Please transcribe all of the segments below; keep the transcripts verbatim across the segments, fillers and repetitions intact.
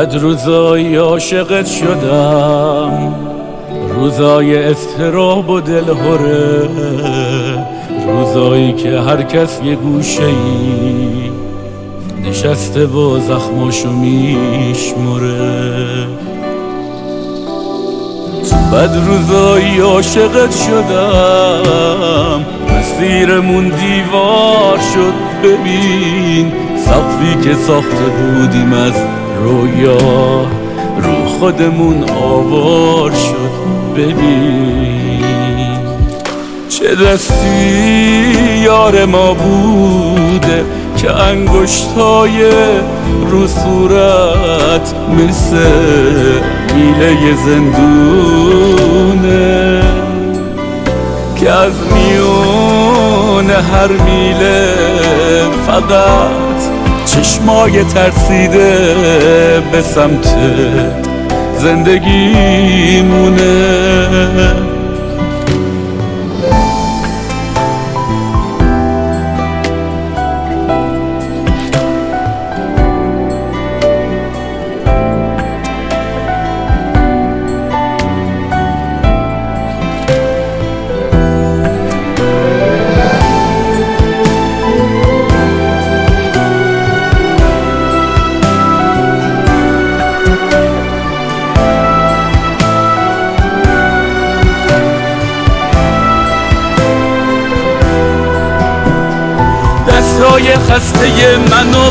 بد روزایی عاشقت شدم، روزای اضطراب و دلهره، روزایی که هر کس یه گوشه ای نشسته و زخماشو میشمره. تو بد روزایی عاشقت شدم، مسیرمون دیوار شد. ببین سقفی که ساخته بودیم از رویا رو خودمون آوار شد. ببین چه دستی یار ما بوده که انگشتای رو صورت مثل میله زندونه، که از میون هر میله فقط چشمای ترسیده به سمت زندگی مونه. دستای خسته منو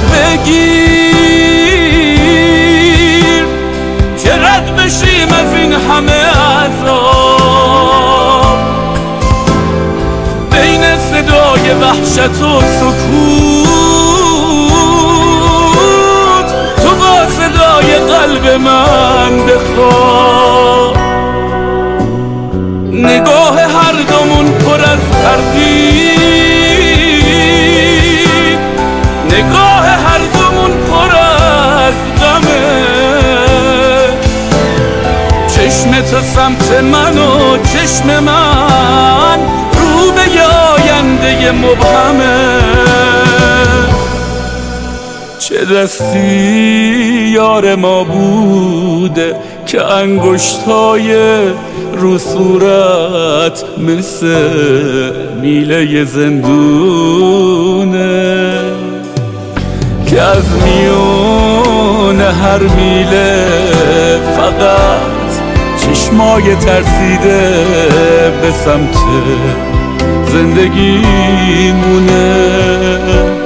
بگیر که رد بشیم از این همه عذاب، بین صدای وحشت و سکوت تو با صدای قلب من بخواب. نگاه هر دومون پر از تردید، نگاه هر دومون پر از غمه. چشم تو سمت من و چشم من رو به آینده مبهمه. چه دستی یار ما بوده که انگشتای رو صورت مثل میله زندونه، که از میون هر میله فقط چشمای ترسیده به سمت زندگی مونه.